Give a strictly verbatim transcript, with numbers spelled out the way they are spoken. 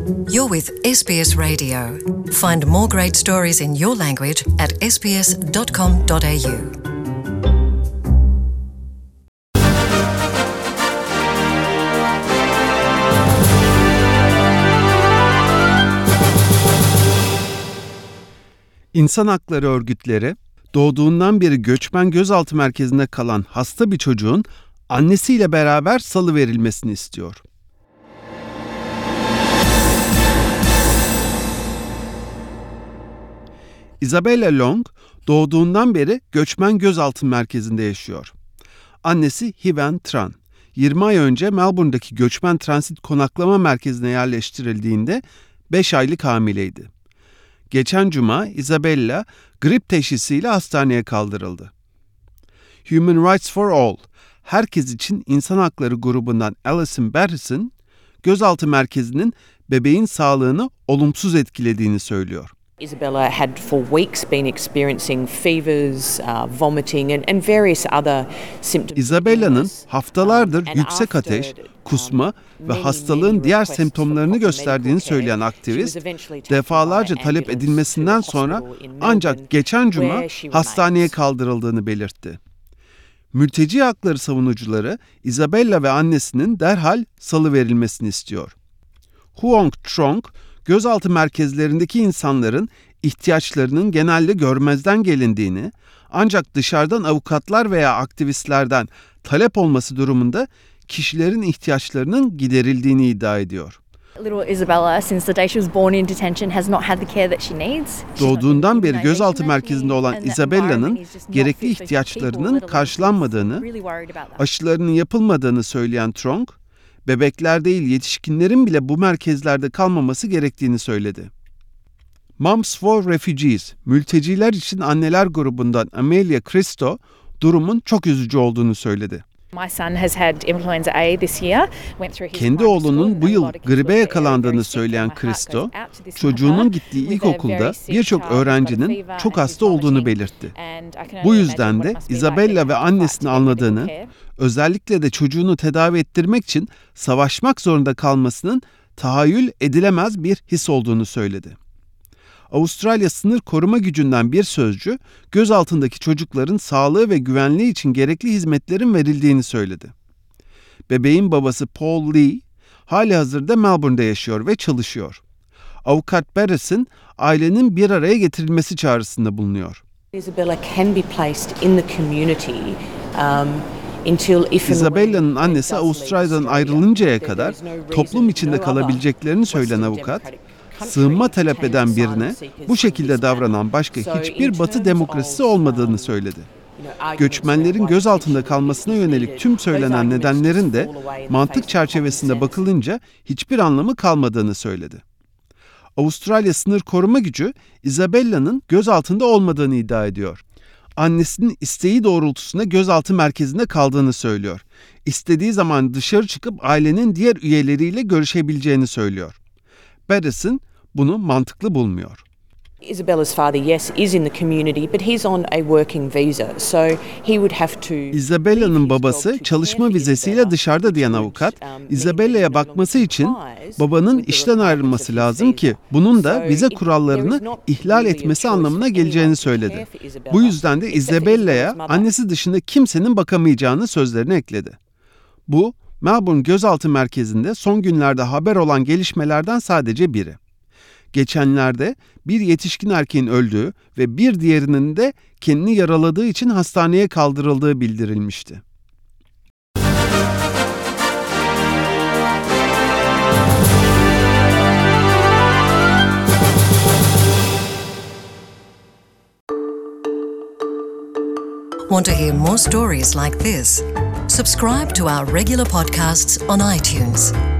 You're with S B S Radio. Find more great stories in your language at s b s dot com dot a u. İnsan hakları örgütleri, doğduğundan beri göçmen gözaltı merkezinde kalan hasta bir çocuğun annesiyle beraber salıverilmesini istiyor. Isabella Long, doğduğundan beri göçmen gözaltı merkezinde yaşıyor. Annesi Hiven Tran, yirmi ay önce Melbourne'daki göçmen transit konaklama merkezine yerleştirildiğinde beş aylık hamileydi. Geçen cuma Isabella grip teşhisiyle hastaneye kaldırıldı. Human Rights for All, herkes için insan hakları grubundan Alison Barrison, gözaltı merkezinin bebeğin sağlığını olumsuz etkilediğini söylüyor. Isabella had for weeks been experiencing fevers, uh, vomiting and, and various other symptoms. Isabella'nın haftalardır yüksek ateş, kusma ve hastalığın diğer semptomlarını gösterdiğini söyleyen aktivist, defalarca talep edilmesinden sonra ancak geçen cuma hastaneye kaldırıldığını belirtti. Mülteci hakları savunucuları Isabella ve annesinin derhal salıverilmesini istiyor. Huong Trong, gözaltı merkezlerindeki insanların ihtiyaçlarının genelde görmezden gelindiğini, ancak dışarıdan avukatlar veya aktivistlerden talep olması durumunda kişilerin ihtiyaçlarının giderildiğini iddia ediyor. Little Isabella, since the day she was born in detention, has not had the care that she needs. Doğduğundan beri gözaltı merkezinde olan Isabella'nın gerekli ihtiyaçlarının karşılanmadığını, aşılarının yapılmadığını söyleyen Trong, bebekler değil yetişkinlerin bile bu merkezlerde kalmaması gerektiğini söyledi. Moms for Refugees, mülteciler için anneler grubundan Amelia Cristo, durumun çok üzücü olduğunu söyledi. Kendi oğlunun bu yıl gribe yakalandığını söyleyen Cristo, çocuğunun gittiği ilkokulda birçok öğrencinin çok hasta olduğunu belirtti. Bu yüzden de Isabella ve annesini anladığını, özellikle de çocuğunu tedavi ettirmek için savaşmak zorunda kalmasının tahayyül edilemez bir his olduğunu söyledi. Avustralya Sınır Koruma Gücü'nden bir sözcü, gözaltındaki çocukların sağlığı ve güvenliği için gerekli hizmetlerin verildiğini söyledi. Bebeğin babası Paul Lee, halihazırda Melbourne'de yaşıyor ve çalışıyor. Avukat Barrison, ailenin bir araya getirilmesi çağrısında bulunuyor. Isabella can be placed in the community. Um... Isabella'nın annesi Avustralya'dan ayrılıncaya kadar toplum içinde kalabileceklerini söyleyen avukat, sığınma talep eden birine bu şekilde davranan başka hiçbir Batı demokrasisi olmadığını söyledi. Göçmenlerin gözaltında kalmasına yönelik tüm söylenen nedenlerin de mantık çerçevesinde bakılınca hiçbir anlamı kalmadığını söyledi. Avustralya Sınır Koruma Gücü, Isabella'nın gözaltında olmadığını iddia ediyor. Annesinin isteği doğrultusunda gözaltı merkezinde kaldığını söylüyor. İstediği zaman dışarı çıkıp ailenin diğer üyeleriyle görüşebileceğini söylüyor. Barrison bunu mantıklı bulmuyor. Isabella's father, yes, is in the community, but he's on a working visa, so he would have to... Isabella'nın babası çalışma vizesiyle dışarıda diyen avukat, Isabella'ya bakması için babanın işten ayrılması lazım ki bunun da vize kurallarını ihlal etmesi anlamına geleceğini söyledi. Bu yüzden de Isabella'ya annesi dışında kimsenin bakamayacağını sözlerine ekledi. Bu, Melbourne gözaltı merkezinde son günlerde haber olan gelişmelerden sadece biri. Geçenlerde bir yetişkin erkeğin öldüğü ve bir diğerinin de kendini yaraladığı için hastaneye kaldırıldığı bildirilmişti. Want to hear more stories like this? Subscribe to our regular podcasts on iTunes.